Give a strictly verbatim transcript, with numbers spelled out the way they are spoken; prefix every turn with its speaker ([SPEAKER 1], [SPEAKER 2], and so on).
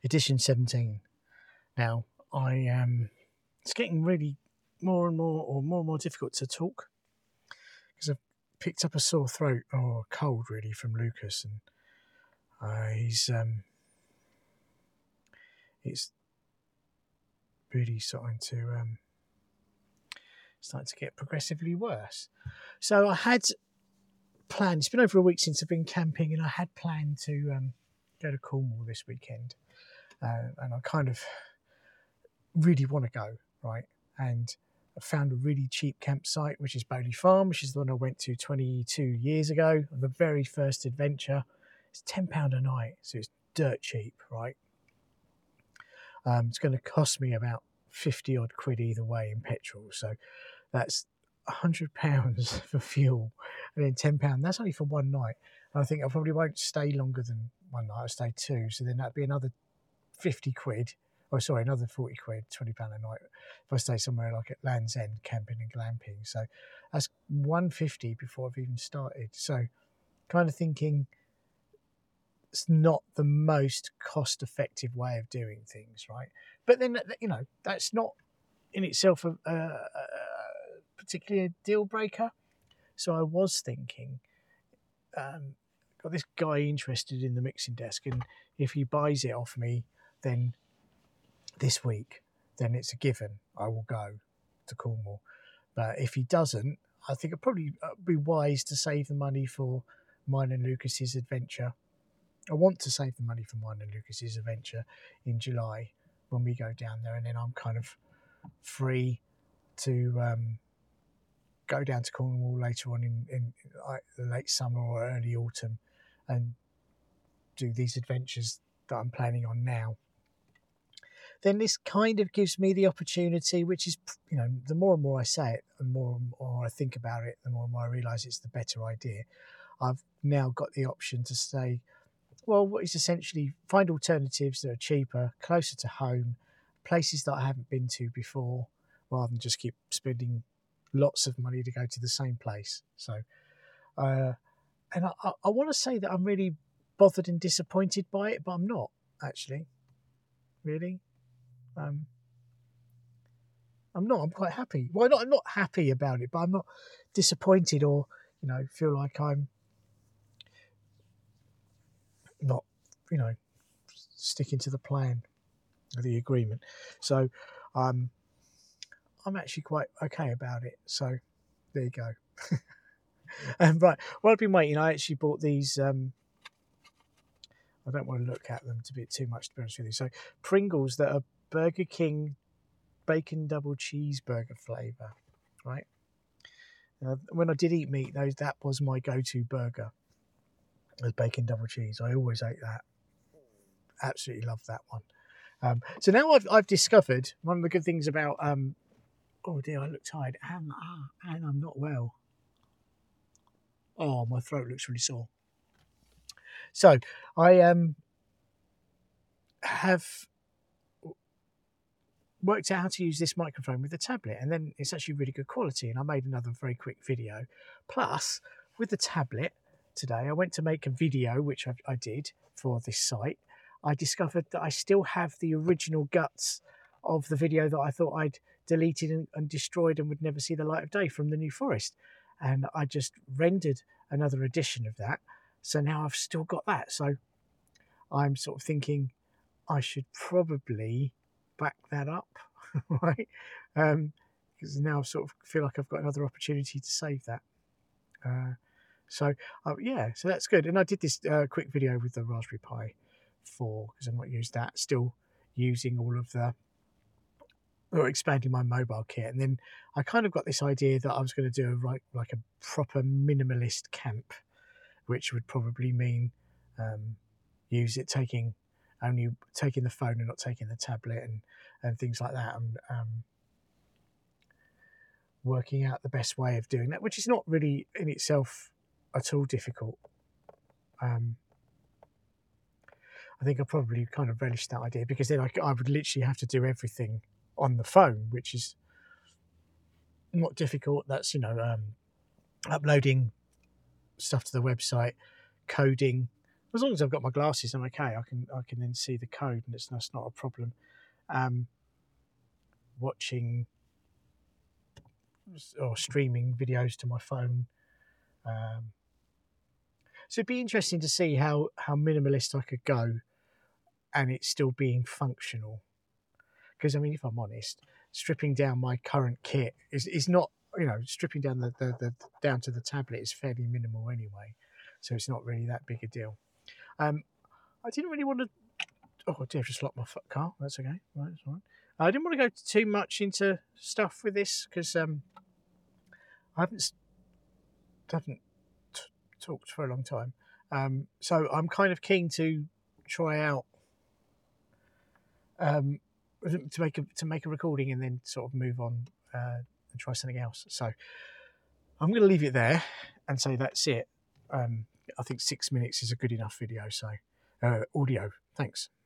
[SPEAKER 1] edition seventeen. Now, I am. It's getting really more and more, or more and more difficult to talk because I've picked up a sore throat or a cold, really, from Lucas, and uh, he's um, it's really starting to um, starting to get progressively worse. So I had planned. It's been over a week since I've been camping, and I had planned to um, go to Cornwall this weekend, uh, and I kind of really want to go, right? And I found a really cheap campsite, which is Bowley Farm, which is the one I went to twenty-two years ago on the very first adventure. It's ten pounds a night, so it's dirt cheap, right? Um, it's going to cost me about fifty odd quid either way in petrol, so that's one hundred pounds for fuel, and then ten pounds. That's only for one night. And I think I probably won't stay longer than one night. I'll stay two, so then that'd be another fifty quid. Oh, sorry, another forty quid, twenty pounds a night if I stay somewhere like at Land's End, camping and glamping. So that's one hundred fifty before I've even started. So kind of thinking it's not the most cost-effective way of doing things, right? But then, you know, that's not in itself a, a, a particularly a deal breaker. So I was thinking, um, got this guy interested in the mixing desk, and if he buys it off me, then this week, then it's a given. I will go to Cornwall. But if he doesn't, I think it'd probably be wise to save the money for mine and Lucas's adventure. I want to save the money for mine and Lucas's adventure in July when we go down there, and then I'm kind of free to um, go down to Cornwall later on in, in like the late summer or early autumn and do these adventures that I'm planning on now. Then this kind of gives me the opportunity, which is, you know, the more and more I say it, the more and more I think about it, the more and more I realise it's the better idea. I've now got the option to say, well, what is essentially find alternatives that are cheaper, closer to home, places that I haven't been to before, rather than just keep spending lots of money to go to the same place. So, uh, and I, I, I want to say that I'm really bothered and disappointed by it, but I'm not, actually, really. Um, I'm not. I'm quite happy. Well, not, I'm not happy about it, but I'm not disappointed or, you know, feel like I'm not, you know, sticking to the plan or the agreement. So, um, I'm actually quite okay about it. So, there you go. um, right. While I've been waiting, I actually bought these. Um, I don't want to look at them to be too much, to be honest with you. So, Pringles that are Burger King bacon double cheeseburger flavour, right? Uh, when I did eat meat, those that was my go-to burger, was bacon double cheese. I always ate that. Absolutely loved that one. Um, so now I've I've discovered one of the good things about. Um, oh dear, I look tired, and ah, and I'm not well. Oh, my throat looks really sore. So I um have worked out how to use this microphone with the tablet, and then it's actually really good quality, and I made another very quick video. Plus, with the tablet today, I went to make a video, which I, I did for this site. I discovered that I still have the original guts of the video that I thought I'd deleted and, and destroyed and would never see the light of day from the New Forest, and I just rendered another edition of that, so now I've still got that. So I'm sort of thinking I should probably back that up, right? Um, because now I sort of feel like I've got another opportunity to save that. Uh, so uh, yeah, so that's good. And I did this uh, quick video with the Raspberry Pi four because I've not used that. Still using all of the, or expanding my mobile kit. And then I kind of got this idea that I was going to do a, like like a proper minimalist camp, which would probably mean um, use it taking. only taking the phone and not taking the tablet and, and things like that, and um, working out the best way of doing that, which is not really in itself at all difficult. Um, I think I probably kind of relished that idea because then I, I would literally have to do everything on the phone, which is not difficult. That's, you know, um, uploading stuff to the website, coding, as long as I've got my glasses, I'm okay. I can I can then see the code, and it's that's not a problem. Um, watching or streaming videos to my phone. Um, so it'd be interesting to see how how minimalist I could go, and it's still being functional. Because I mean, if I'm honest, stripping down my current kit is is not, you know, stripping down the, the, the down to the tablet is fairly minimal anyway, so it's not really that big a deal. Um, I didn't really want to. Oh, I did have just lock my car. That's okay. Right, that's fine. I didn't want to go too much into stuff with this because um, I haven't haven't t- talked for a long time. Um, so I'm kind of keen to try out um, to make a to make a recording and then sort of move on uh, and try something else. So I'm going to leave it there and say that's it. Um, I think six minutes is a good enough video. So uh, audio. Thanks.